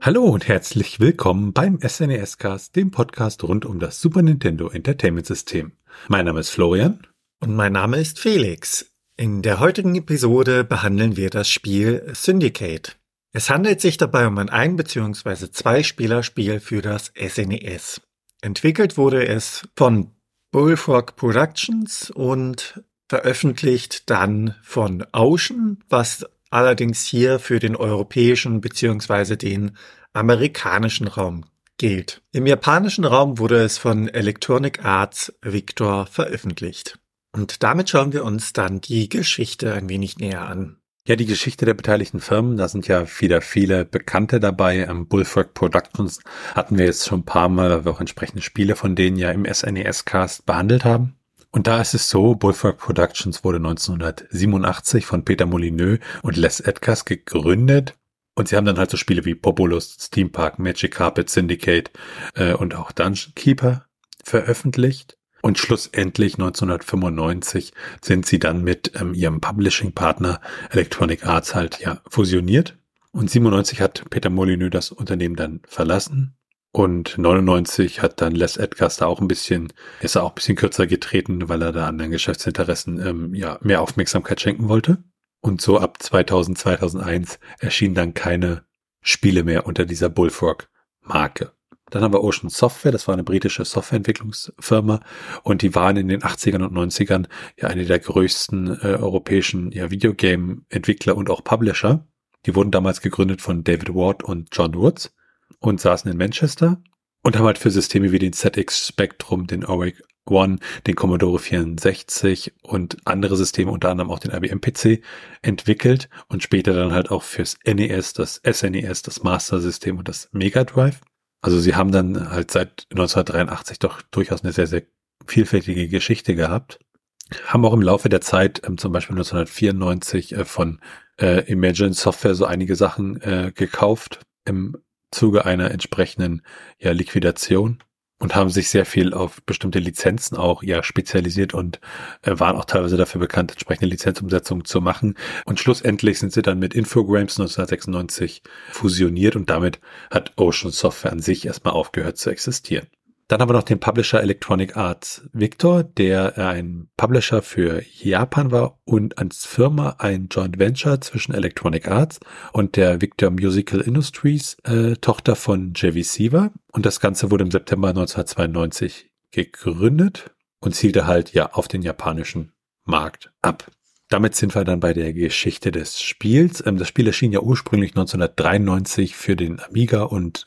Hallo und herzlich willkommen beim SNES-Cast, dem Podcast rund um das Super Nintendo Entertainment System. Mein Name ist Florian. Und mein Name ist Felix. In der heutigen Episode behandeln wir das Spiel Syndicate. Es handelt sich dabei um ein Ein- bzw. Zwei-Spieler-Spiel für das SNES. Entwickelt wurde es von Bullfrog Productions und veröffentlicht dann von Ocean, was allerdings hier für den europäischen bzw. den amerikanischen Raum gilt. Im japanischen Raum wurde es von Electronic Arts Victor veröffentlicht. Und damit schauen wir uns dann die Geschichte ein wenig näher an. Ja, die Geschichte der beteiligten Firmen, da sind ja wieder viele Bekannte dabei. Bullfrog Productions hatten wir jetzt schon ein paar Mal, weil wir auch entsprechende Spiele von denen ja im SNES-Cast behandelt haben. Und da ist es so, Bullfrog Productions wurde 1987 von Peter Molyneux und Les Edgars gegründet. Und sie haben dann halt so Spiele wie Populous, Steam Park, Magic Carpet, Syndicate und auch Dungeon Keeper veröffentlicht. Und schlussendlich 1995 sind sie dann mit ihrem Publishing-Partner Electronic Arts halt ja fusioniert. Und 97 hat Peter Molyneux das Unternehmen dann verlassen. Und 99 hat dann Les Edgars da auch ist er auch ein bisschen kürzer getreten, weil er da anderen Geschäftsinteressen mehr Aufmerksamkeit schenken wollte. Und so ab 2000, 2001 erschienen dann keine Spiele mehr unter dieser Bullfrog-Marke. Dann haben wir Ocean Software, das war eine britische Softwareentwicklungsfirma und die waren in den 80ern und 90ern ja eine der größten europäischen Videogame-Entwickler und auch Publisher. Die wurden damals gegründet von David Ward und John Woods und saßen in Manchester und haben halt für Systeme wie den ZX Spectrum, den ORIC One, den Commodore 64 und andere Systeme, unter anderem auch den IBM-PC, entwickelt und später dann halt auch fürs NES, das SNES, das Master System und das Mega Drive. Also sie haben dann halt seit 1983 doch durchaus eine sehr, sehr vielfältige Geschichte gehabt. Haben auch im Laufe der Zeit, zum Beispiel 1994, von Imagine Software so einige Sachen gekauft im Zuge einer entsprechenden Liquidation und haben sich sehr viel auf bestimmte Lizenzen auch spezialisiert und waren auch teilweise dafür bekannt, entsprechende Lizenzumsetzungen zu machen. Und schlussendlich sind sie dann mit Infogrames 1996 fusioniert und damit hat Ocean Software an sich erstmal aufgehört zu existieren. Dann haben wir noch den Publisher Electronic Arts Victor, der ein Publisher für Japan war und als Firma ein Joint Venture zwischen Electronic Arts und der Victor Musical Industries, Tochter von JVC war. Und das Ganze wurde im September 1992 gegründet und zielte halt auf den japanischen Markt ab. Damit sind wir dann bei der Geschichte des Spiels. Das Spiel erschien ja ursprünglich 1993 für den Amiga und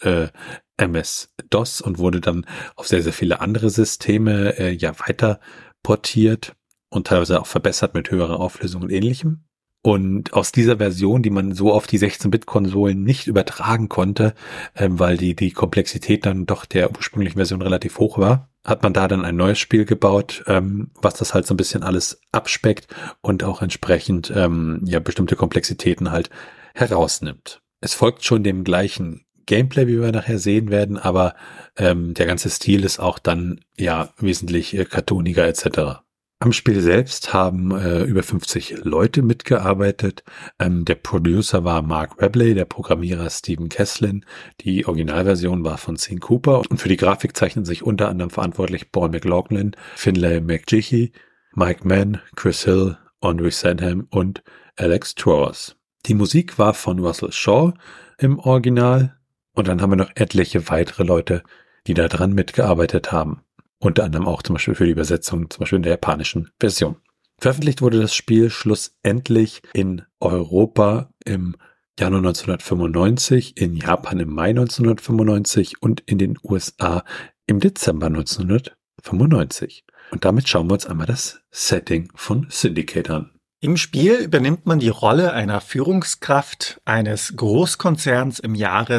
MS-DOS und wurde dann auf sehr, sehr viele andere Systeme weiter portiert und teilweise auch verbessert mit höherer Auflösung und Ähnlichem. Und aus dieser Version, die man so auf die 16-Bit-Konsolen nicht übertragen konnte, weil die Komplexität dann doch der ursprünglichen Version relativ hoch war, hat man da dann ein neues Spiel gebaut, was das halt so ein bisschen alles abspeckt und auch entsprechend bestimmte Komplexitäten halt herausnimmt. Es folgt schon dem gleichen Gameplay, wie wir nachher sehen werden, aber der ganze Stil ist auch dann wesentlich cartooniger etc. Am Spiel selbst haben über 50 Leute mitgearbeitet. Der Producer war Mark Webley, der Programmierer Stephen Keslin. Die Originalversion war von Sean Cooper und für die Grafik zeichnen sich unter anderem verantwortlich Paul McLaughlin, Finlay McGeechy, Mike Mann, Chris Hill, Andre Sandham und Alex Trowers. Die Musik war von Russell Shaw im Original und dann haben wir noch etliche weitere Leute, die da dran mitgearbeitet haben. Unter anderem auch zum Beispiel für die Übersetzung, zum Beispiel in der japanischen Version. Veröffentlicht wurde das Spiel schlussendlich in Europa im Januar 1995, in Japan im Mai 1995 und in den USA im Dezember 1995. Und damit schauen wir uns einmal das Setting von Syndicate an. Im Spiel übernimmt man die Rolle einer Führungskraft eines Großkonzerns im Jahre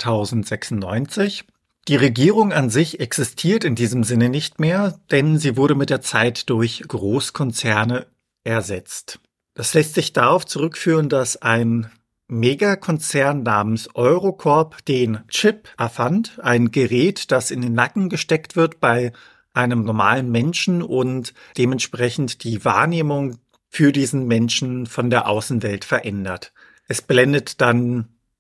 2096. Die Regierung an sich existiert in diesem Sinne nicht mehr, denn sie wurde mit der Zeit durch Großkonzerne ersetzt. Das lässt sich darauf zurückführen, dass ein Megakonzern namens Eurocorp den Chip erfand, ein Gerät, das in den Nacken gesteckt wird bei einem normalen Menschen und dementsprechend die Wahrnehmung für diesen Menschen von der Außenwelt verändert. Es blendet dann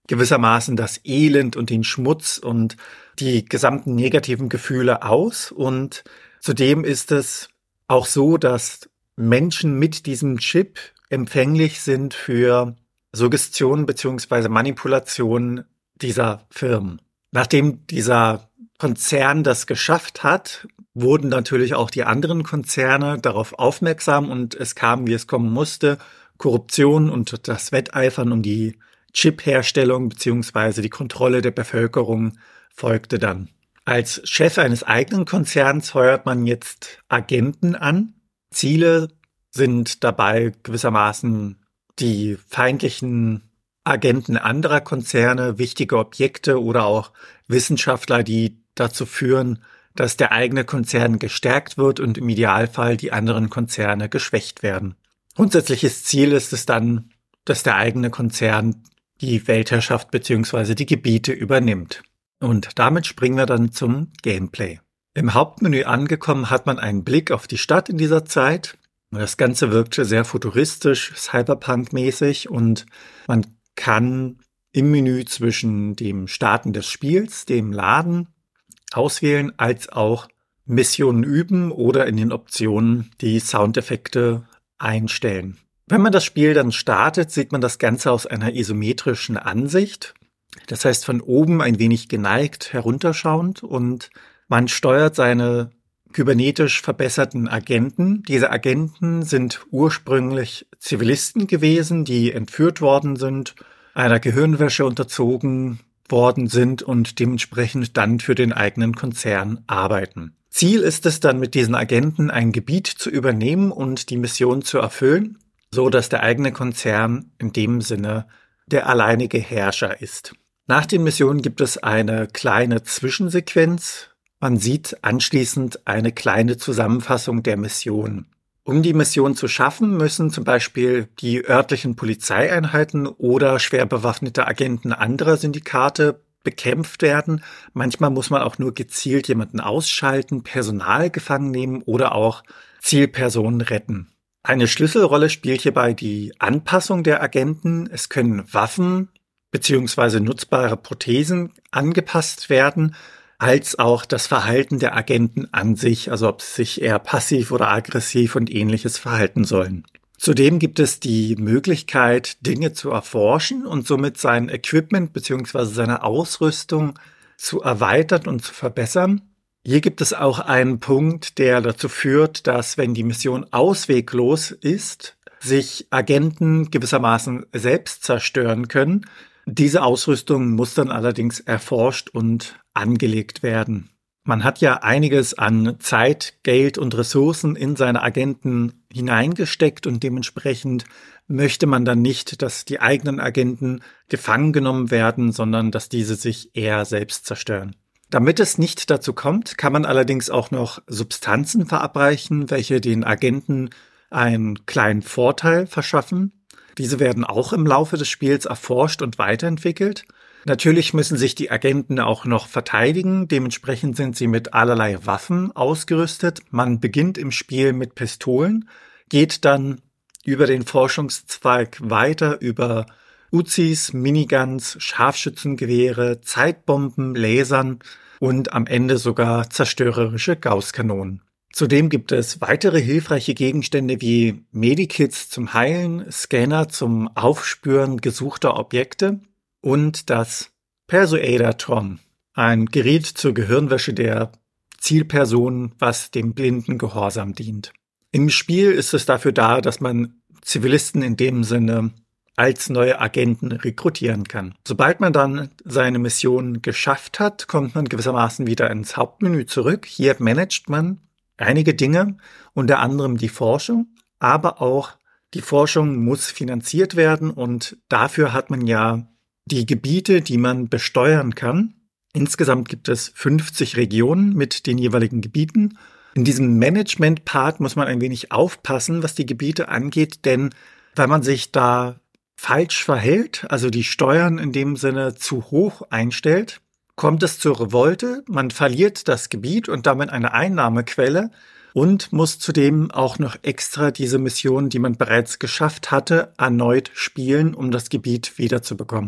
gewissermaßen das Elend und den Schmutz und die gesamten negativen Gefühle aus. Und zudem ist es auch so, dass Menschen mit diesem Chip empfänglich sind für Suggestion bzw. Manipulation dieser Firmen. Nachdem dieser Konzern das geschafft hat, wurden natürlich auch die anderen Konzerne darauf aufmerksam und es kam, wie es kommen musste. Korruption und das Wetteifern um die Chip-Herstellung bzw. die Kontrolle der Bevölkerung folgte dann. Als Chef eines eigenen Konzerns heuert man jetzt Agenten an. Ziele sind dabei gewissermaßen die feindlichen Agenten anderer Konzerne, wichtige Objekte oder auch Wissenschaftler, die dazu führen, dass der eigene Konzern gestärkt wird und im Idealfall die anderen Konzerne geschwächt werden. Grundsätzliches Ziel ist es dann, dass der eigene Konzern die Weltherrschaft bzw. die Gebiete übernimmt. Und damit springen wir dann zum Gameplay. Im Hauptmenü angekommen hat man einen Blick auf die Stadt in dieser Zeit. Das Ganze wirkte sehr futuristisch, Cyberpunk-mäßig und man kann im Menü zwischen dem Starten des Spiels, dem Laden auswählen, als auch Missionen üben oder in den Optionen die Soundeffekte einstellen. Wenn man das Spiel dann startet, sieht man das Ganze aus einer isometrischen Ansicht. Das heißt von oben ein wenig geneigt herunterschauend und man steuert seine kybernetisch verbesserten Agenten. Diese Agenten sind ursprünglich Zivilisten gewesen, die entführt worden sind, einer Gehirnwäsche unterzogen worden sind und dementsprechend dann für den eigenen Konzern arbeiten. Ziel ist es dann mit diesen Agenten ein Gebiet zu übernehmen und die Mission zu erfüllen, so dass der eigene Konzern in dem Sinne der alleinige Herrscher ist. Nach den Missionen gibt es eine kleine Zwischensequenz. Man sieht anschließend eine kleine Zusammenfassung der Mission. Um die Mission zu schaffen, müssen zum Beispiel die örtlichen Polizeieinheiten oder schwer bewaffnete Agenten anderer Syndikate bekämpft werden. Manchmal muss man auch nur gezielt jemanden ausschalten, Personal gefangen nehmen oder auch Zielpersonen retten. Eine Schlüsselrolle spielt hierbei die Anpassung der Agenten. Es können Waffen bzw. nutzbare Prothesen angepasst werden, als auch das Verhalten der Agenten an sich, also ob sie sich eher passiv oder aggressiv und ähnliches verhalten sollen. Zudem gibt es die Möglichkeit, Dinge zu erforschen und somit sein Equipment bzw. seine Ausrüstung zu erweitern und zu verbessern. Hier gibt es auch einen Punkt, der dazu führt, dass, wenn die Mission ausweglos ist, sich Agenten gewissermaßen selbst zerstören können. Diese Ausrüstung muss dann allerdings erforscht und angelegt werden. Man hat ja einiges an Zeit, Geld und Ressourcen in seine Agenten hineingesteckt und dementsprechend möchte man dann nicht, dass die eigenen Agenten gefangen genommen werden, sondern dass diese sich eher selbst zerstören. Damit es nicht dazu kommt, kann man allerdings auch noch Substanzen verabreichen, welche den Agenten einen kleinen Vorteil verschaffen. Diese werden auch im Laufe des Spiels erforscht und weiterentwickelt. Natürlich müssen sich die Agenten auch noch verteidigen. Dementsprechend sind sie mit allerlei Waffen ausgerüstet. Man beginnt im Spiel mit Pistolen, geht dann über den Forschungszweig weiter über Uzis, Miniguns, Scharfschützengewehre, Zeitbomben, Lasern und am Ende sogar zerstörerische Gausskanonen. Zudem gibt es weitere hilfreiche Gegenstände wie Medikits zum Heilen, Scanner zum Aufspüren gesuchter Objekte und das Persuader-Tron, ein Gerät zur Gehirnwäsche der Zielperson, was dem blinden Gehorsam dient. Im Spiel ist es dafür da, dass man Zivilisten in dem Sinne als neue Agenten rekrutieren kann. Sobald man dann seine Mission geschafft hat, kommt man gewissermaßen wieder ins Hauptmenü zurück. Hier managt man einige Dinge, unter anderem die Forschung, aber auch die Forschung muss finanziert werden und dafür hat man ja die Gebiete, die man besteuern kann. Insgesamt gibt es 50 Regionen mit den jeweiligen Gebieten. In diesem Management-Part muss man ein wenig aufpassen, was die Gebiete angeht, denn wenn man sich da falsch verhält, also die Steuern in dem Sinne zu hoch einstellt, kommt es zur Revolte, man verliert das Gebiet und damit eine Einnahmequelle und muss zudem auch noch extra diese Mission, die man bereits geschafft hatte, erneut spielen, um das Gebiet wiederzubekommen.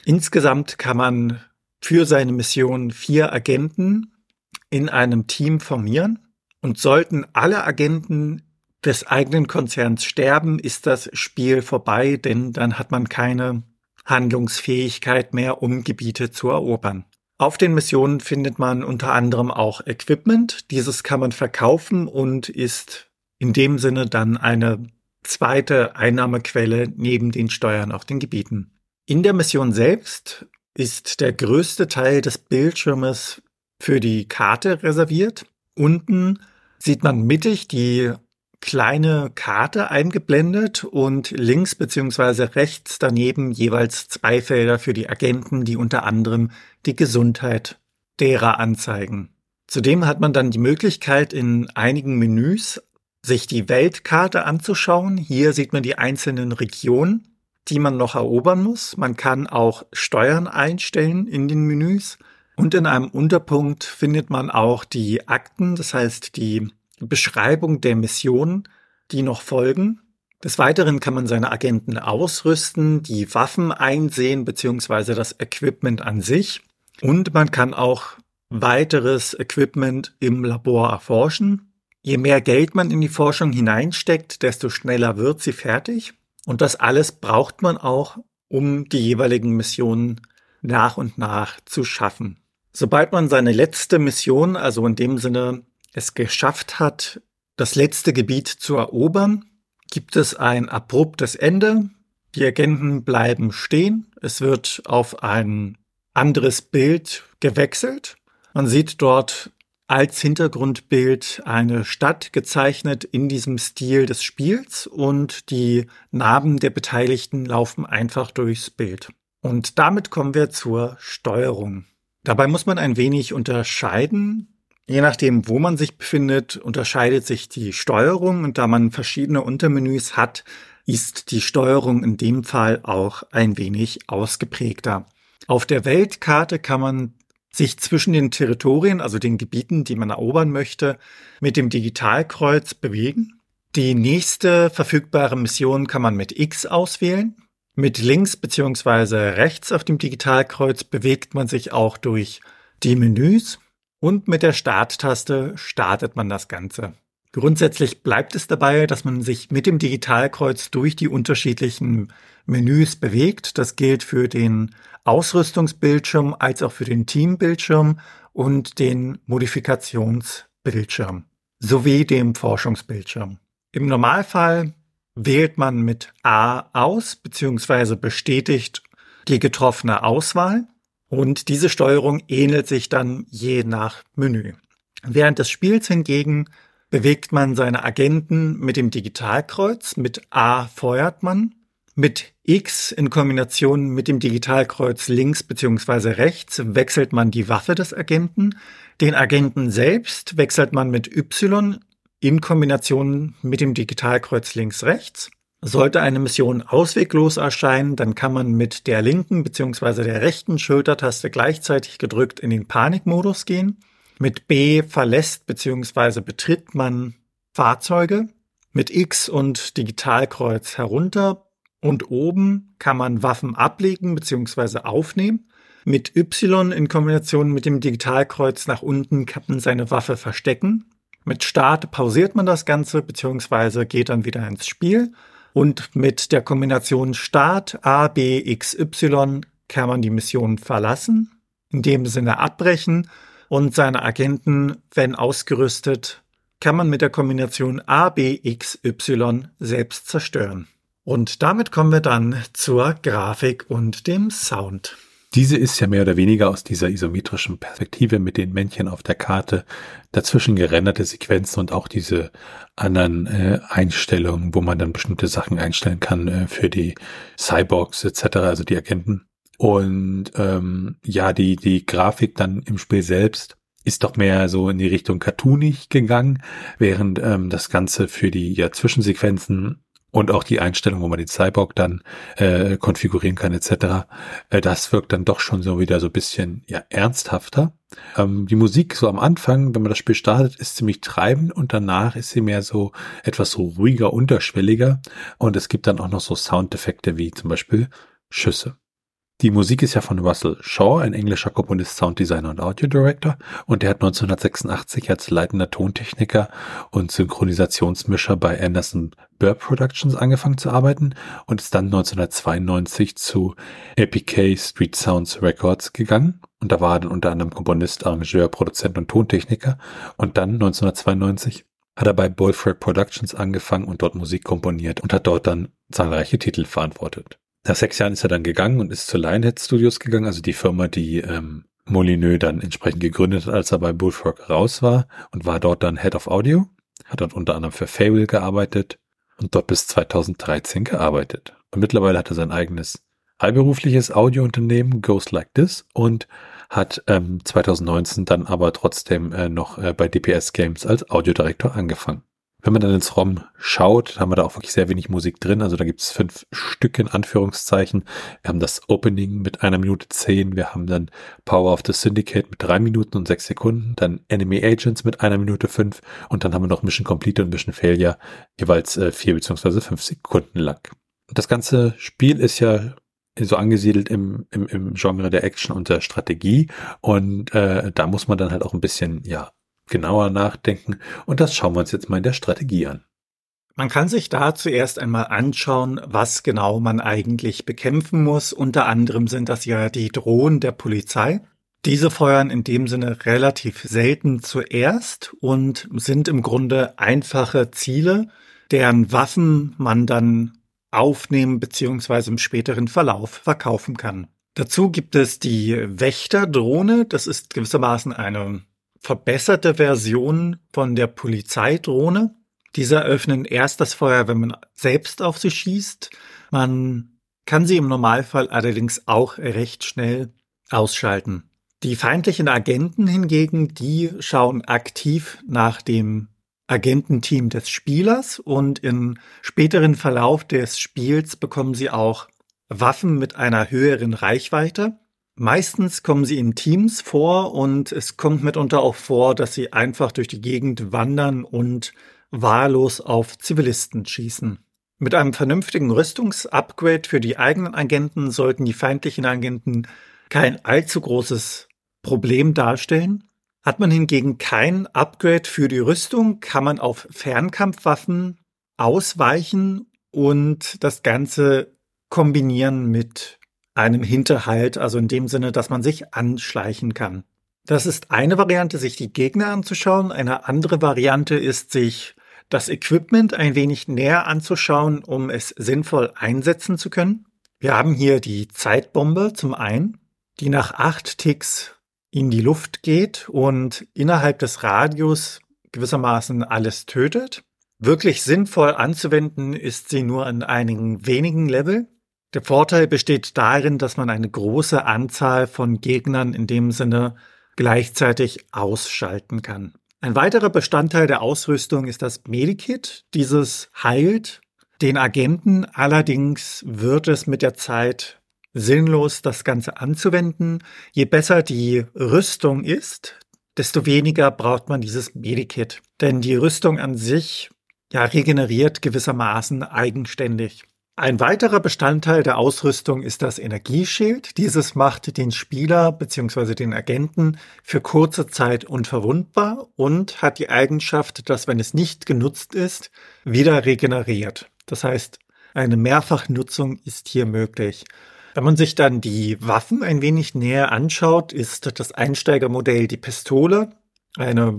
Insgesamt kann man für seine Mission 4 Agenten in einem Team formieren. Und sollten alle Agenten des eigenen Konzerns sterben, ist das Spiel vorbei, denn dann hat man keine Handlungsfähigkeit mehr, um Gebiete zu erobern. Auf den Missionen findet man unter anderem auch Equipment. Dieses kann man verkaufen und ist in dem Sinne dann eine zweite Einnahmequelle neben den Steuern auf den Gebieten. In der Mission selbst ist der größte Teil des Bildschirmes für die Karte reserviert. Unten sieht man mittig die kleine Karte eingeblendet und links bzw. rechts daneben jeweils 2 Felder für die Agenten, die unter anderem die Gesundheit derer anzeigen. Zudem hat man dann die Möglichkeit, in einigen Menüs sich die Weltkarte anzuschauen. Hier sieht man die einzelnen Regionen, die man noch erobern muss. Man kann auch Steuern einstellen in den Menüs. Und in einem Unterpunkt findet man auch die Akten, das heißt die Beschreibung der Missionen, die noch folgen. Des Weiteren kann man seine Agenten ausrüsten, die Waffen einsehen bzw. das Equipment an sich. Und man kann auch weiteres Equipment im Labor erforschen. Je mehr Geld man in die Forschung hineinsteckt, desto schneller wird sie fertig. Und das alles braucht man auch, um die jeweiligen Missionen nach und nach zu schaffen. Sobald man seine letzte Mission, also in dem Sinne es geschafft hat, das letzte Gebiet zu erobern, gibt es ein abruptes Ende. Die Agenten bleiben stehen. Es wird auf ein anderes Bild gewechselt. Man sieht dort als Hintergrundbild eine Stadt gezeichnet in diesem Stil des Spiels und die Namen der Beteiligten laufen einfach durchs Bild. Und damit kommen wir zur Steuerung. Dabei muss man ein wenig unterscheiden. Je nachdem, wo man sich befindet, unterscheidet sich die Steuerung und da man verschiedene Untermenüs hat, ist die Steuerung in dem Fall auch ein wenig ausgeprägter. Auf der Weltkarte kann man sich zwischen den Territorien, also den Gebieten, die man erobern möchte, mit dem Digitalkreuz bewegen. Die nächste verfügbare Mission kann man mit X auswählen. Mit links bzw. rechts auf dem Digitalkreuz bewegt man sich auch durch die Menüs und mit der Starttaste startet man das Ganze. Grundsätzlich bleibt es dabei, dass man sich mit dem Digitalkreuz durch die unterschiedlichen Menüs bewegt. Das gilt für den Ausrüstungsbildschirm als auch für den Teambildschirm und den Modifikationsbildschirm sowie dem Forschungsbildschirm. Im Normalfall wählt man mit A aus bzw. bestätigt die getroffene Auswahl und diese Steuerung ähnelt sich dann je nach Menü. Während des Spiels hingegen bewegt man seine Agenten mit dem Digitalkreuz, mit A feuert man, mit X in Kombination mit dem Digitalkreuz links bzw. rechts wechselt man die Waffe des Agenten, den Agenten selbst wechselt man mit Y in Kombination mit dem Digitalkreuz links-rechts. Sollte eine Mission ausweglos erscheinen, dann kann man mit der linken bzw. der rechten Schultertaste gleichzeitig gedrückt in den Panikmodus gehen. Mit B verlässt bzw. betritt man Fahrzeuge. Mit X und Digitalkreuz herunter und oben kann man Waffen ablegen bzw. aufnehmen. Mit Y in Kombination mit dem Digitalkreuz nach unten kann man seine Waffe verstecken. Mit Start pausiert man das Ganze bzw. geht dann wieder ins Spiel. Und mit der Kombination Start A, B, X, Y kann man die Mission verlassen, in dem Sinne abbrechen und seine Agenten, wenn ausgerüstet, kann man mit der Kombination A, B, X, Y selbst zerstören. Und damit kommen wir dann zur Grafik und dem Sound. Diese ist ja mehr oder weniger aus dieser isometrischen Perspektive mit den Männchen auf der Karte, dazwischen gerenderte Sequenzen und auch diese anderen Einstellungen, wo man dann bestimmte Sachen einstellen kann für die Cyborgs etc., also die Agenten. Und die Grafik dann im Spiel selbst ist doch mehr so in die Richtung cartoonig gegangen, während das Ganze für die Zwischensequenzen und auch die Einstellung, wo man den Cyborg dann konfigurieren kann etc., das wirkt dann doch schon so wieder so ein bisschen ernsthafter. Die Musik so am Anfang, wenn man das Spiel startet, ist ziemlich treibend und danach ist sie mehr so etwas so ruhiger, unterschwelliger und es gibt dann auch noch so Soundeffekte wie zum Beispiel Schüsse. Die Musik ist ja von Russell Shaw, ein englischer Komponist, Sounddesigner und Audio Director, und der hat 1986 als leitender Tontechniker und Synchronisationsmischer bei Anderson Burr Productions angefangen zu arbeiten und ist dann 1992 zu APK Street Sounds Records gegangen. Und da war er dann unter anderem Komponist, Arrangeur, Produzent und Tontechniker. Und dann 1992 hat er bei Bullfrog Productions angefangen und dort Musik komponiert und hat dort dann zahlreiche Titel verantwortet. Nach 6 Jahren ist er dann gegangen und ist zu Lionhead Studios gegangen, also die Firma, die Molyneux dann entsprechend gegründet hat, als er bei Bullfrog raus war, und war dort dann Head of Audio, hat dort unter anderem für Fable gearbeitet und dort bis 2013 gearbeitet. Und mittlerweile hat er sein eigenes freiberufliches Audiounternehmen, Goes Like This, und hat 2019 dann aber trotzdem noch bei DPS Games als Audiodirektor angefangen. Wenn man dann ins ROM schaut, haben wir da auch wirklich sehr wenig Musik drin. Also da gibt es 5 Stück in Anführungszeichen. Wir haben das Opening mit 1 Minute 10. Wir haben dann Power of the Syndicate mit 3 Minuten und 6 Sekunden. Dann Enemy Agents mit 1 Minute 5. Und dann haben wir noch Mission Complete und Mission Failure, jeweils 4 bzw. 5 Sekunden lang. Und das ganze Spiel ist ja so angesiedelt im Genre der Action und der Strategie. Und da muss man dann halt auch ein bisschen, genauer nachdenken, und das schauen wir uns jetzt mal in der Strategie an. Man kann sich da zuerst einmal anschauen, was genau man eigentlich bekämpfen muss. Unter anderem sind das ja die Drohnen der Polizei. Diese feuern in dem Sinne relativ selten zuerst und sind im Grunde einfache Ziele, deren Waffen man dann aufnehmen bzw. im späteren Verlauf verkaufen kann. Dazu gibt es die Wächterdrohne. Das ist gewissermaßen eine verbesserte Version von der Polizeidrohne. Diese eröffnen erst das Feuer, wenn man selbst auf sie schießt. Man kann sie im Normalfall allerdings auch recht schnell ausschalten. Die feindlichen Agenten hingegen, die schauen aktiv nach dem Agententeam des Spielers, und im späteren Verlauf des Spiels bekommen sie auch Waffen mit einer höheren Reichweite. Meistens kommen sie in Teams vor, und es kommt mitunter auch vor, dass sie einfach durch die Gegend wandern und wahllos auf Zivilisten schießen. Mit einem vernünftigen Rüstungsupgrade für die eigenen Agenten sollten die feindlichen Agenten kein allzu großes Problem darstellen. Hat man hingegen kein Upgrade für die Rüstung, kann man auf Fernkampfwaffen ausweichen und das Ganze kombinieren mit einem Hinterhalt, also in dem Sinne, dass man sich anschleichen kann. Das ist eine Variante, sich die Gegner anzuschauen. Eine andere Variante ist, sich das Equipment ein wenig näher anzuschauen, um es sinnvoll einsetzen zu können. Wir haben hier die Zeitbombe zum einen, die nach 8 Ticks in die Luft geht und innerhalb des Radius gewissermaßen alles tötet. Wirklich sinnvoll anzuwenden ist sie nur an einigen wenigen Level. Der Vorteil besteht darin, dass man eine große Anzahl von Gegnern in dem Sinne gleichzeitig ausschalten kann. Ein weiterer Bestandteil der Ausrüstung ist das Medikit. Dieses heilt den Agenten, allerdings wird es mit der Zeit sinnlos, das Ganze anzuwenden. Je besser die Rüstung ist, desto weniger braucht man dieses Medikit. Denn die Rüstung an sich regeneriert gewissermaßen eigenständig. Ein weiterer Bestandteil der Ausrüstung ist das Energieschild. Dieses macht den Spieler bzw. den Agenten für kurze Zeit unverwundbar und hat die Eigenschaft, dass, wenn es nicht genutzt ist, wieder regeneriert. Das heißt, eine Mehrfachnutzung ist hier möglich. Wenn man sich dann die Waffen ein wenig näher anschaut, ist das Einsteigermodell die Pistole. Eine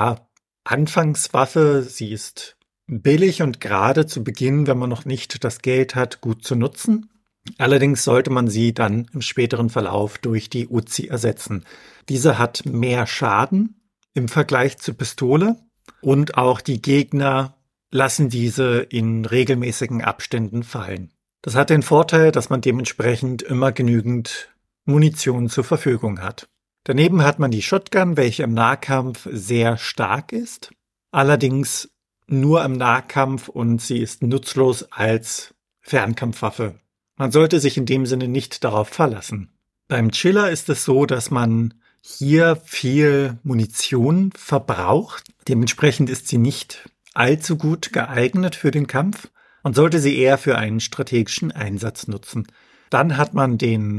Anfangswaffe. Sie ist billig und gerade zu Beginn, wenn man noch nicht das Geld hat, gut zu nutzen. Allerdings sollte man sie dann im späteren Verlauf durch die Uzi ersetzen. Diese hat mehr Schaden im Vergleich zur Pistole, und auch die Gegner lassen diese in regelmäßigen Abständen fallen. Das hat den Vorteil, dass man dementsprechend immer genügend Munition zur Verfügung hat. Daneben hat man die Shotgun, welche im Nahkampf sehr stark ist. Allerdings nur im Nahkampf, und sie ist nutzlos als Fernkampfwaffe. Man sollte sich in dem Sinne nicht darauf verlassen. Beim Chiller ist es so, dass man hier viel Munition verbraucht. Dementsprechend ist sie nicht allzu gut geeignet für den Kampf. Man sollte sie eher für einen strategischen Einsatz nutzen. Dann hat man den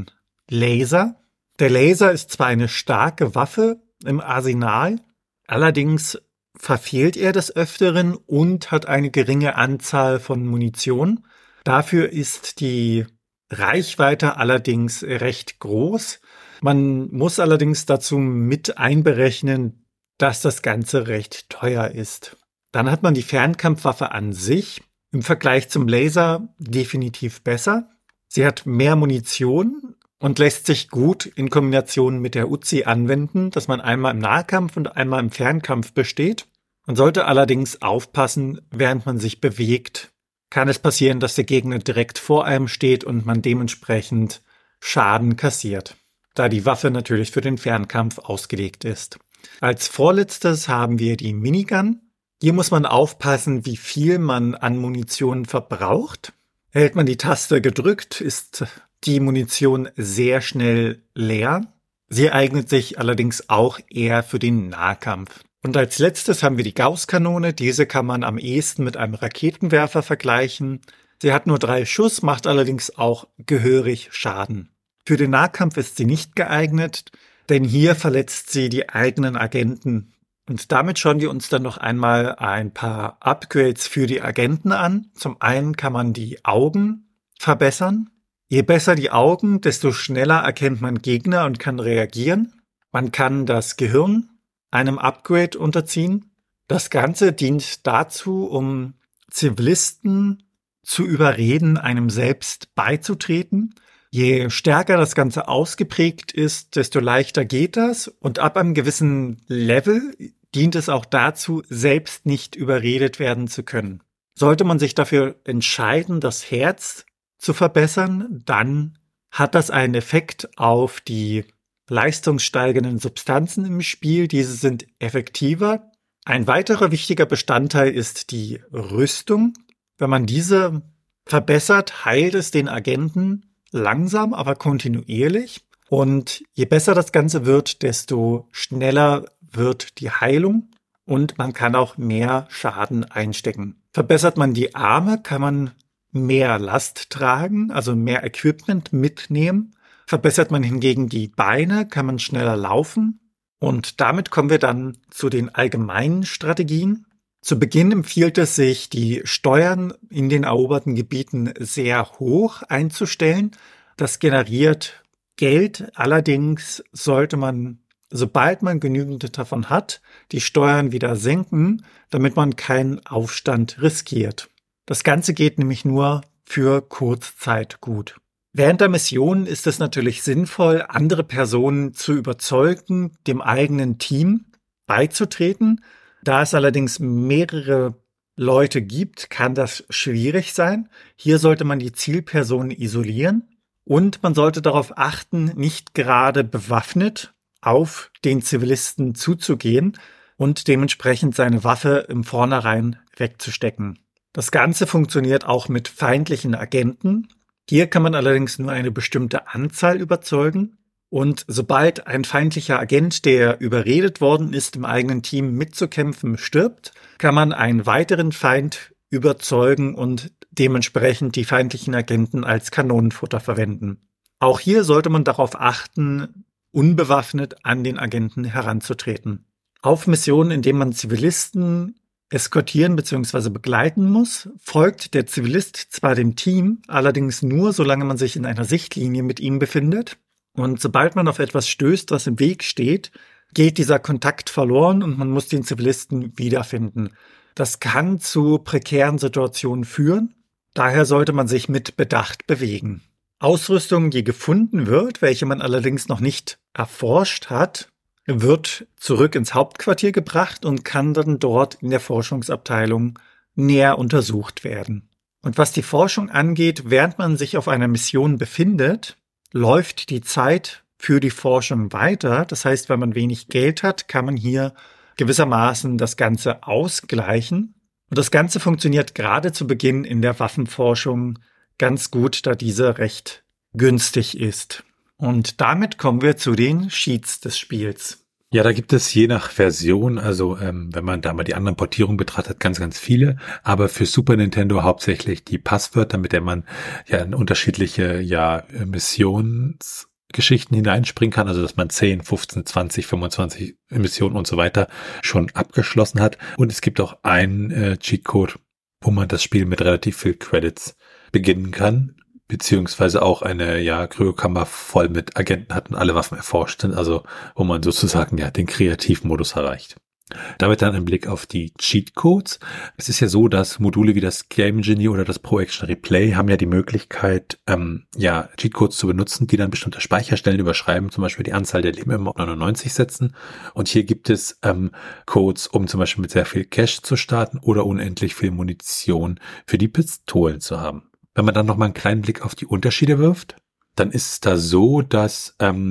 Laser. Der Laser ist zwar eine starke Waffe im Arsenal, allerdings verfehlt er des Öfteren und hat eine geringe Anzahl von Munition. Dafür ist die Reichweite allerdings recht groß. Man muss allerdings dazu mit einberechnen, dass das Ganze recht teuer ist. Dann hat man die Fernkampfwaffe an sich im Vergleich zum Laser definitiv besser. Sie hat mehr Munition und lässt sich gut in Kombination mit der Uzi anwenden, dass man einmal im Nahkampf und einmal im Fernkampf besteht. Man sollte allerdings aufpassen, während man sich bewegt. Kann es passieren, dass der Gegner direkt vor einem steht und man dementsprechend Schaden kassiert, da die Waffe natürlich für den Fernkampf ausgelegt ist. Als vorletztes haben wir die Minigun. Hier muss man aufpassen, wie viel man an Munition verbraucht. Hält man die Taste gedrückt, ist die Munition sehr schnell leer. Sie eignet sich allerdings auch eher für den Nahkampf. Und als letztes haben wir die Gaußkanone. Diese kann man am ehesten mit einem Raketenwerfer vergleichen. Sie hat nur 3 Schuss, macht allerdings auch gehörig Schaden. Für den Nahkampf ist sie nicht geeignet, denn hier verletzt sie die eigenen Agenten. Und damit schauen wir uns dann noch einmal ein paar Upgrades für die Agenten an. Zum einen kann man die Augen verbessern. Je besser die Augen, desto schneller erkennt man Gegner und kann reagieren. Man kann das Gehirn einem Upgrade unterziehen. Das Ganze dient dazu, um Zivilisten zu überreden, einem selbst beizutreten. Je stärker das Ganze ausgeprägt ist, desto leichter geht das. Und ab einem gewissen Level dient es auch dazu, selbst nicht überredet werden zu können. Sollte man sich dafür entscheiden, das Herz zu verbessern, dann hat das einen Effekt auf die leistungssteigernden Substanzen im Spiel. Diese sind effektiver. Ein weiterer wichtiger Bestandteil ist die Rüstung. Wenn man diese verbessert, heilt es den Agenten langsam, aber kontinuierlich. Und je besser das Ganze wird, desto schneller wird die Heilung und man kann auch mehr Schaden einstecken. Verbessert man die Arme, kann man mehr Last tragen, also mehr Equipment mitnehmen. Verbessert man hingegen die Beine, kann man schneller laufen. Und damit kommen wir dann zu den allgemeinen Strategien. Zu Beginn empfiehlt es sich, die Steuern in den eroberten Gebieten sehr hoch einzustellen. Das generiert Geld. Allerdings sollte man, sobald man genügend davon hat, die Steuern wieder senken, damit man keinen Aufstand riskiert. Das Ganze geht nämlich nur für Kurzzeit gut. Während der Mission ist es natürlich sinnvoll, andere Personen zu überzeugen, dem eigenen Team beizutreten. Da es allerdings mehrere Leute gibt, kann das schwierig sein. Hier sollte man die Zielperson isolieren und man sollte darauf achten, nicht gerade bewaffnet auf den Zivilisten zuzugehen und dementsprechend seine Waffe im Vornherein wegzustecken. Das Ganze funktioniert auch mit feindlichen Agenten. Hier kann man allerdings nur eine bestimmte Anzahl überzeugen. Und sobald ein feindlicher Agent, der überredet worden ist, im eigenen Team mitzukämpfen, stirbt, kann man einen weiteren Feind überzeugen und dementsprechend die feindlichen Agenten als Kanonenfutter verwenden. Auch hier sollte man darauf achten, unbewaffnet an den Agenten heranzutreten. Auf Missionen, in denen man Zivilisten eskortieren bzw. begleiten muss, folgt der Zivilist zwar dem Team, allerdings nur, solange man sich in einer Sichtlinie mit ihm befindet. Und sobald man auf etwas stößt, was im Weg steht, geht dieser Kontakt verloren und man muss den Zivilisten wiederfinden. Das kann zu prekären Situationen führen. Daher sollte man sich mit Bedacht bewegen. Ausrüstung, die gefunden wird, welche man allerdings noch nicht erforscht hat, wird zurück ins Hauptquartier gebracht und kann dann dort in der Forschungsabteilung näher untersucht werden. Und was die Forschung angeht, während man sich auf einer Mission befindet, läuft die Zeit für die Forschung weiter. Das heißt, wenn man wenig Geld hat, kann man hier gewissermaßen das Ganze ausgleichen. Und das Ganze funktioniert gerade zu Beginn in der Waffenforschung ganz gut, da diese recht günstig ist. Und damit kommen wir zu den Cheats des Spiels. Ja, da gibt es je nach Version, also wenn man da mal die anderen Portierungen betrachtet, ganz, ganz viele. Aber für Super Nintendo hauptsächlich die Passwörter, mit der man ja in unterschiedliche Missionsgebiete Geschichten hineinspringen kann, also dass man 10, 15, 20, 25 Missionen und so weiter schon abgeschlossen hat. Und es gibt auch einen Cheatcode, wo man das Spiel mit relativ viel Credits beginnen kann, beziehungsweise auch eine Kryokammer voll mit Agenten hat und alle Waffen erforscht sind, also wo man sozusagen den Kreativmodus erreicht. Damit dann ein Blick auf die Cheatcodes. Es ist ja so, dass Module wie das Game Genie oder das Pro Action Replay haben ja die Möglichkeit, Cheatcodes zu benutzen, die dann bestimmte Speicherstellen überschreiben, zum Beispiel die Anzahl der Leben immer auf 99 setzen. Und hier gibt es Codes, um zum Beispiel mit sehr viel Cash zu starten oder unendlich viel Munition für die Pistolen zu haben. Wenn man dann noch mal einen kleinen Blick auf die Unterschiede wirft, dann ist es da so, dass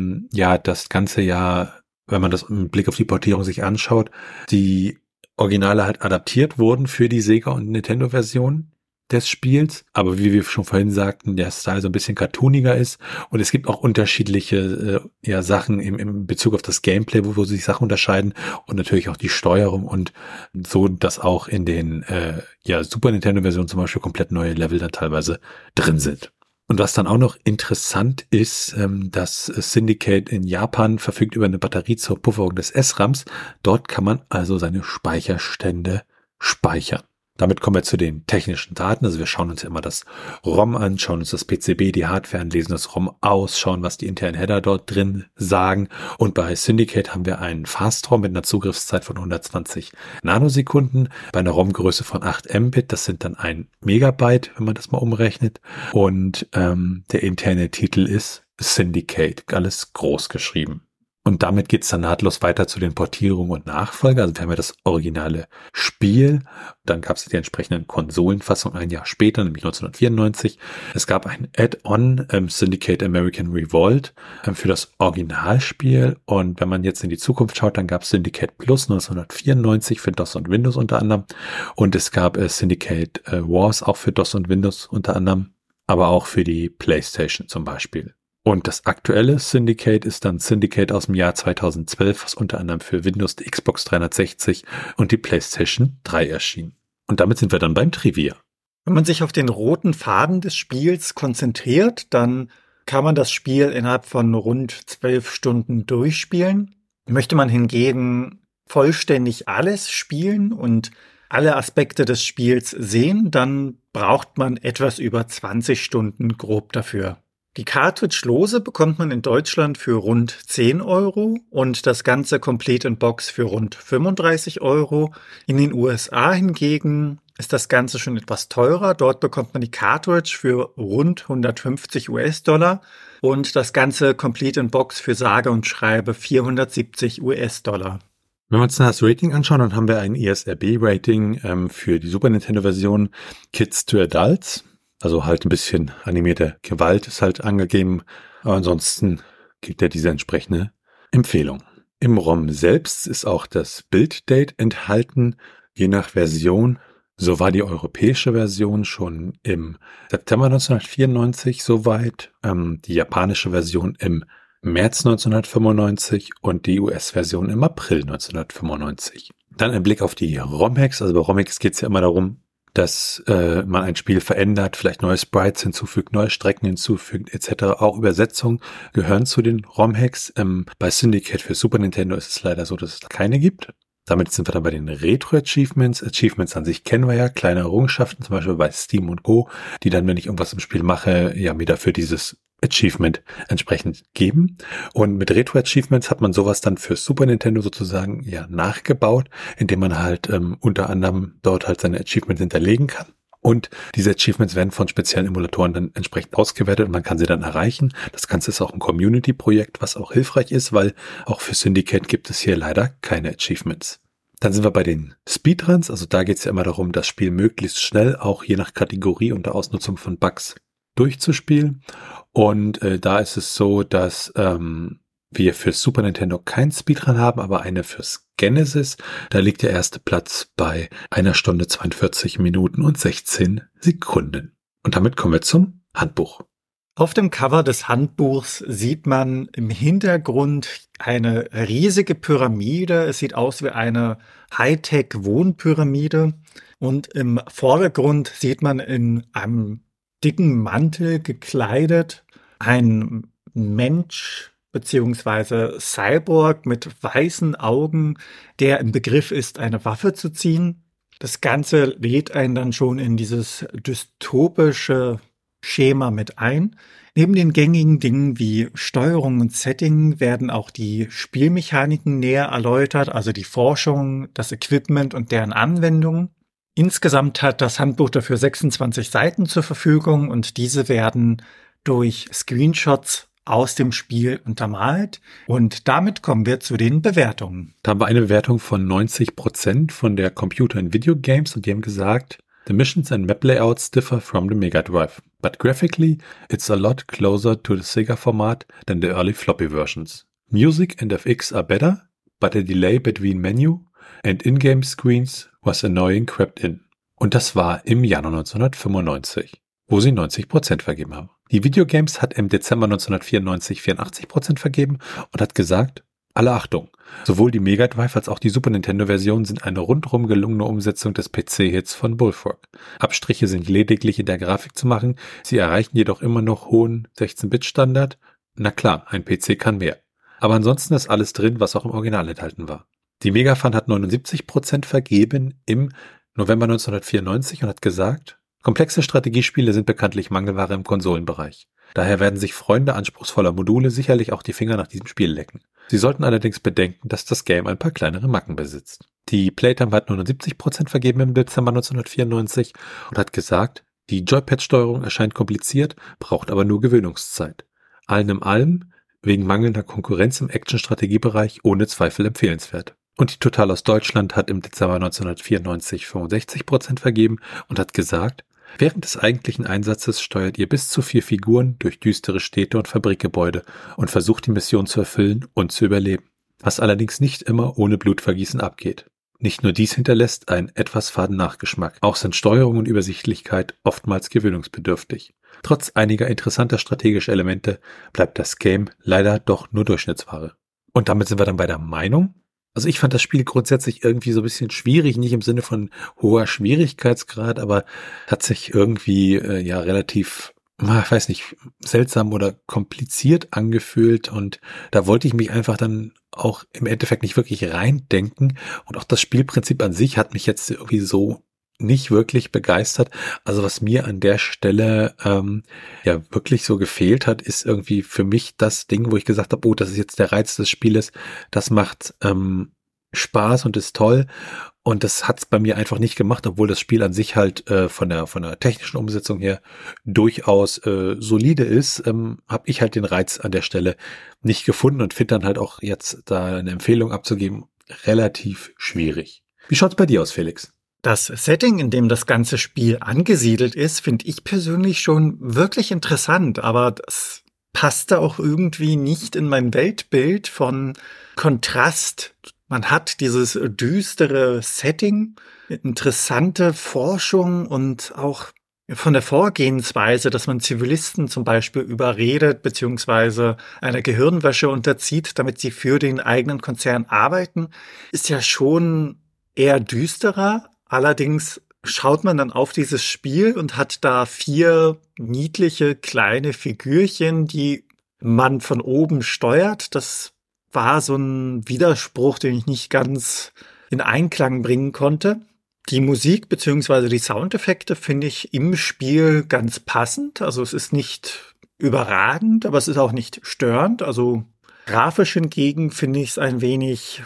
das ganze wenn man das im Blick auf die Portierung sich anschaut, die Originale halt adaptiert wurden für die Sega- und Nintendo-Version des Spiels. Aber wie wir schon vorhin sagten, der Style so ein bisschen cartooniger ist. Und es gibt auch unterschiedliche Sachen im Bezug auf das Gameplay, wo sich Sachen unterscheiden. Und natürlich auch die Steuerung und so, dass auch in den Super Nintendo-Versionen zum Beispiel komplett neue Level dann teilweise drin sind. Und was dann auch noch interessant ist, dass Syndicate in Japan verfügt über eine Batterie zur Pufferung des SRAMs. Dort kann man also seine Speicherstände speichern. Damit kommen wir zu den technischen Daten. Also wir schauen uns immer das ROM an, schauen uns das PCB, die Hardware an, lesen das ROM aus, schauen, was die internen Header dort drin sagen. Und bei Syndicate haben wir einen Fast-ROM mit einer Zugriffszeit von 120 Nanosekunden, bei einer ROM-Größe von 8 Mbit. Das sind dann 1 Megabyte, wenn man das mal umrechnet. Und der interne Titel ist Syndicate, alles groß geschrieben. Und damit geht's dann nahtlos weiter zu den Portierungen und Nachfolger. Also wir haben ja das originale Spiel. Dann gab es die entsprechenden Konsolenfassungen ein Jahr später, nämlich 1994. Es gab ein Add-on, Syndicate American Revolt, für das Originalspiel. Und wenn man jetzt in die Zukunft schaut, dann gab es Syndicate Plus 1994 für DOS und Windows unter anderem. Und es gab Syndicate Wars auch für DOS und Windows unter anderem, aber auch für die PlayStation zum Beispiel. Und das aktuelle Syndicate ist dann Syndicate aus dem Jahr 2012, was unter anderem für Windows, die Xbox 360 und die PlayStation 3 erschien. Und damit sind wir dann beim Trivia. Wenn man sich auf den roten Faden des Spiels konzentriert, dann kann man das Spiel innerhalb von rund 12 Stunden durchspielen. Möchte man hingegen vollständig alles spielen und alle Aspekte des Spiels sehen, dann braucht man etwas über 20 Stunden grob dafür. Die Cartridge-Lose bekommt man in Deutschland für rund 10 € und das ganze Complete in Box für rund 35 €. In den USA hingegen ist das Ganze schon etwas teurer. Dort bekommt man die Cartridge für rund 150 US-Dollar und das ganze Complete in Box für sage und schreibe 470 US-Dollar. Wenn wir uns das Rating anschauen, dann haben wir ein ESRB-Rating für die Super Nintendo-Version Kids to Adults. Also halt ein bisschen animierte Gewalt ist halt angegeben, aber ansonsten gibt er diese entsprechende Empfehlung. Im ROM selbst ist auch das Build-Date enthalten, je nach Version. So war die europäische Version schon im September 1994 soweit, die japanische Version im März 1995 und die US-Version im April 1995. Dann ein Blick auf die ROM-Hacks. Also bei ROM-Hacks geht es ja immer darum, dass man ein Spiel verändert, vielleicht neue Sprites hinzufügt, neue Strecken hinzufügt, etc. Auch Übersetzungen gehören zu den ROM-Hacks. Bei Syndicate für Super Nintendo ist es leider so, dass es da keine gibt. Damit sind wir dann bei den Retro-Achievements. Achievements an sich kennen wir ja, kleine Errungenschaften, zum Beispiel bei Steam und Co., die dann, wenn ich irgendwas im Spiel mache, mir dafür dieses Achievement entsprechend geben. Und mit Retro-Achievements hat man sowas dann für Super Nintendo sozusagen nachgebaut, indem man halt unter anderem dort halt seine Achievements hinterlegen kann. Und diese Achievements werden von speziellen Emulatoren dann entsprechend ausgewertet und man kann sie dann erreichen. Das Ganze ist auch ein Community-Projekt, was auch hilfreich ist, weil auch für Syndicate gibt es hier leider keine Achievements. Dann sind wir bei den Speedruns. Also da geht es ja immer darum, das Spiel möglichst schnell, auch je nach Kategorie unter Ausnutzung von Bugs, durchzuspielen. Und da ist es so, dass wir für Super Nintendo keinen Speedrun haben, aber eine fürs Genesis. Da liegt der erste Platz bei 1 Stunde 42 Minuten und 16 Sekunden. Und damit kommen wir zum Handbuch. Auf dem Cover des Handbuchs sieht man im Hintergrund eine riesige Pyramide. Es sieht aus wie eine Hightech-Wohnpyramide. Und im Vordergrund sieht man in einem dicken Mantel gekleidet einen Mensch beziehungsweise Cyborg mit weißen Augen, der im Begriff ist, eine Waffe zu ziehen. Das Ganze lädt einen dann schon in dieses dystopische Schema mit ein. Neben den gängigen Dingen wie Steuerung und Setting werden auch die Spielmechaniken näher erläutert, also die Forschung, das Equipment und deren Anwendung. Insgesamt hat das Handbuch dafür 26 Seiten zur Verfügung und diese werden durch Screenshots aus dem Spiel untermalt. Und damit kommen wir zu den Bewertungen. Da haben wir eine Bewertung von 90% von der Computer and Video Games und die haben gesagt, The missions and map layouts differ from the Mega Drive, but graphically it's a lot closer to the Sega format than the early floppy versions. Music and FX are better, but a delay between menu and in-game screens was annoying crept in. Und das war im Januar 1995, wo sie 90% vergeben haben. Die Videogames hat im Dezember 1994 84% vergeben und hat gesagt, alle Achtung, sowohl die Mega Drive als auch die Super Nintendo-Version sind eine rundrum gelungene Umsetzung des PC-Hits von Bullfrog. Abstriche sind lediglich in der Grafik zu machen, sie erreichen jedoch immer noch hohen 16-Bit-Standard. Na klar, ein PC kann mehr. Aber ansonsten ist alles drin, was auch im Original enthalten war. Die Megafan hat 79% vergeben im November 1994 und hat gesagt, komplexe Strategiespiele sind bekanntlich Mangelware im Konsolenbereich. Daher werden sich Freunde anspruchsvoller Module sicherlich auch die Finger nach diesem Spiel lecken. Sie sollten allerdings bedenken, dass das Game ein paar kleinere Macken besitzt. Die Playtime hat 79% vergeben im Dezember 1994 und hat gesagt, die Joypad-Steuerung erscheint kompliziert, braucht aber nur Gewöhnungszeit. Allem in allem, wegen mangelnder Konkurrenz im Action-Strategiebereich ohne Zweifel empfehlenswert. Und die Total aus Deutschland hat im Dezember 1994 65% vergeben und hat gesagt, während des eigentlichen Einsatzes steuert ihr bis zu 4 Figuren durch düstere Städte und Fabrikgebäude und versucht die Mission zu erfüllen und zu überleben, was allerdings nicht immer ohne Blutvergießen abgeht. Nicht nur dies hinterlässt einen etwas faden Nachgeschmack, auch sind Steuerung und Übersichtlichkeit oftmals gewöhnungsbedürftig. Trotz einiger interessanter strategischer Elemente bleibt das Game leider doch nur Durchschnittsware. Und damit sind wir dann bei der Meinung. Also ich fand das Spiel grundsätzlich irgendwie so ein bisschen schwierig, nicht im Sinne von hoher Schwierigkeitsgrad, aber hat sich irgendwie relativ, ich weiß nicht, seltsam oder kompliziert angefühlt und da wollte ich mich einfach dann auch im Endeffekt nicht wirklich reindenken und auch das Spielprinzip an sich hat mich jetzt irgendwie so nicht wirklich begeistert. Also was mir an der Stelle wirklich so gefehlt hat, ist irgendwie für mich das Ding, wo ich gesagt habe, oh, das ist jetzt der Reiz des Spieles, das macht Spaß und ist toll. Und das hat's bei mir einfach nicht gemacht, obwohl das Spiel an sich halt von der technischen Umsetzung her durchaus solide ist, habe ich halt den Reiz an der Stelle nicht gefunden und finde dann halt auch jetzt da eine Empfehlung abzugeben relativ schwierig. Wie schaut's bei dir aus, Felix? Das Setting, in dem das ganze Spiel angesiedelt ist, finde ich persönlich schon wirklich interessant, aber das passte auch irgendwie nicht in mein Weltbild von Kontrast. Man hat dieses düstere Setting, interessante Forschung und auch von der Vorgehensweise, dass man Zivilisten zum Beispiel überredet beziehungsweise einer Gehirnwäsche unterzieht, damit sie für den eigenen Konzern arbeiten, ist ja schon eher düsterer. Allerdings schaut man dann auf dieses Spiel und hat da 4 niedliche kleine Figürchen, die man von oben steuert. Das war so ein Widerspruch, den ich nicht ganz in Einklang bringen konnte. Die Musik bzw. die Soundeffekte finde ich im Spiel ganz passend. Also es ist nicht überragend, aber es ist auch nicht störend. Also grafisch hingegen finde ich es ein wenig,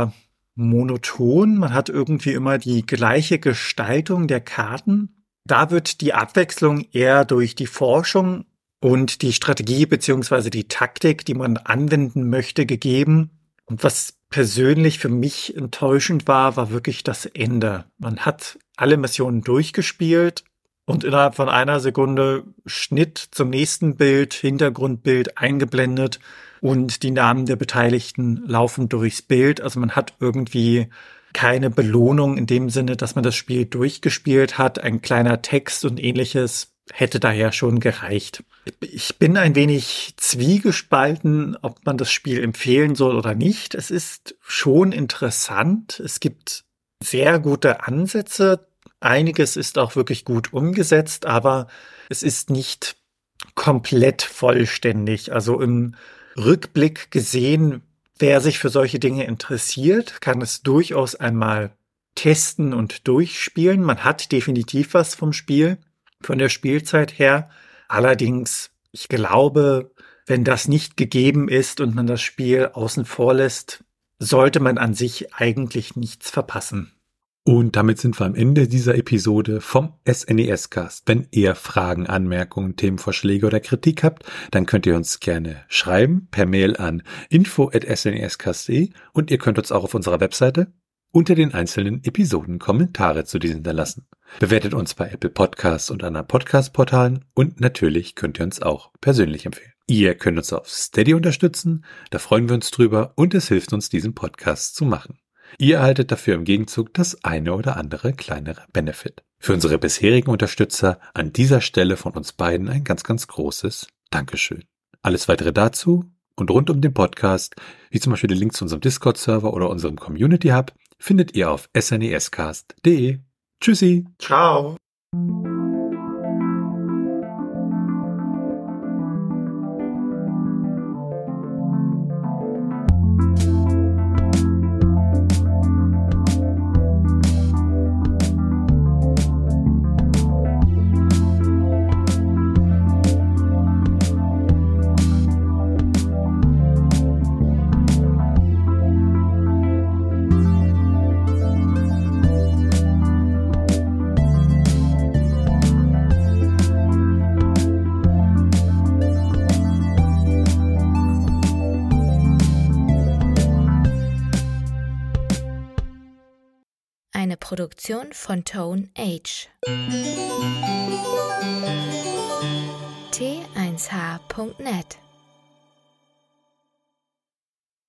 monoton. Man hat irgendwie immer die gleiche Gestaltung der Karten. Da wird die Abwechslung eher durch die Forschung und die Strategie beziehungsweise die Taktik, die man anwenden möchte, gegeben. Und was persönlich für mich enttäuschend war, war wirklich das Ende. Man hat alle Missionen durchgespielt und innerhalb von einer Sekunde Schnitt zum nächsten Bild, Hintergrundbild eingeblendet und die Namen der Beteiligten laufen durchs Bild. Also man hat irgendwie keine Belohnung in dem Sinne, dass man das Spiel durchgespielt hat. Ein kleiner Text und ähnliches hätte daher schon gereicht. Ich bin ein wenig zwiegespalten, ob man das Spiel empfehlen soll oder nicht. Es ist schon interessant. Es gibt sehr gute Ansätze. Einiges ist auch wirklich gut umgesetzt, aber es ist nicht komplett vollständig. Also im Rückblick gesehen, wer sich für solche Dinge interessiert, kann es durchaus einmal testen und durchspielen. Man hat definitiv was vom Spiel, von der Spielzeit her. Allerdings, ich glaube, wenn das nicht gegeben ist und man das Spiel außen vor lässt, sollte man an sich eigentlich nichts verpassen. Und damit sind wir am Ende dieser Episode vom SNES-Cast. Wenn ihr Fragen, Anmerkungen, Themenvorschläge oder Kritik habt, dann könnt ihr uns gerne schreiben per Mail an info@snescast.de und ihr könnt uns auch auf unserer Webseite unter den einzelnen Episoden Kommentare zu diesen hinterlassen. Bewertet uns bei Apple Podcasts und anderen Podcast-Portalen und natürlich könnt ihr uns auch persönlich empfehlen. Ihr könnt uns auf Steady unterstützen, da freuen wir uns drüber und es hilft uns, diesen Podcast zu machen. Ihr erhaltet dafür im Gegenzug das eine oder andere kleinere Benefit. Für unsere bisherigen Unterstützer an dieser Stelle von uns beiden ein ganz, ganz großes Dankeschön. Alles weitere dazu und rund um den Podcast, wie zum Beispiel den Link zu unserem Discord-Server oder unserem Community-Hub, findet ihr auf snescast.de. Tschüssi. Ciao. Eine Produktion von Tone Age. T1h.net